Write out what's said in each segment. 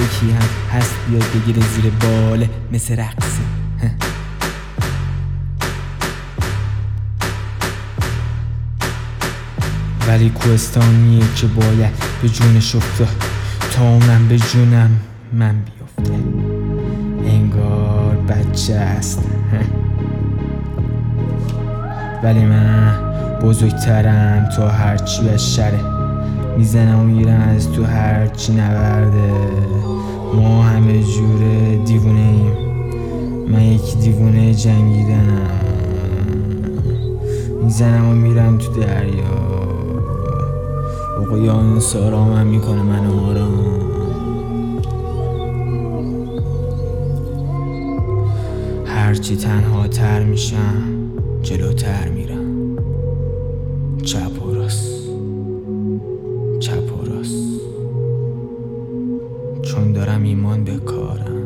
یکی هم هست بیاد بگیره زیر باله مثل رقصه. ولی کوهستانیه که باید به جونش افتاد تا اونم به جونم من بیفته. انگار بچه است ولی من بزرگترم تا هرچی از شره. میزنم و میرم از تو هرچی نورده. ما همه جوره دیوونه ایم. من یک دیوونه جنگیدنم. میزنم و میرم تو دریا. اقیانوس آرامم میکنه من آرام. هرچی تنها تر میشم جلوتر میرم. چپ و راست چپ و راست، چون دارم ایمان به کارم.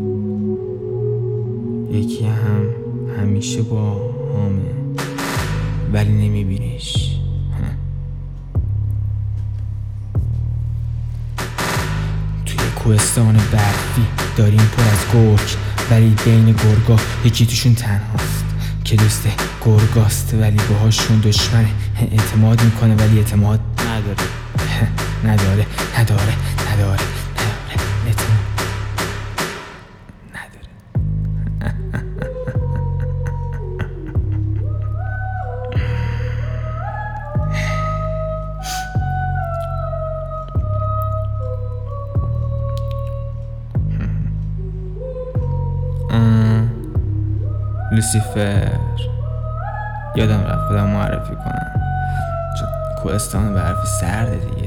یکی هم همیشه با همه ولی نمیبینیش. توی کوهستان برفی داریم پر از گرگ، ولی بین گرگا یکی توشون تنهاست که دوست گرگاست ولی باهاشون دشمنه. اعتماد میکنه ولی اعتماد نداره. نداره اعتماد نداره. لوسیفر یادم رفت خودم معرفی کنم، چون کوهستان برفی سرده دیگه.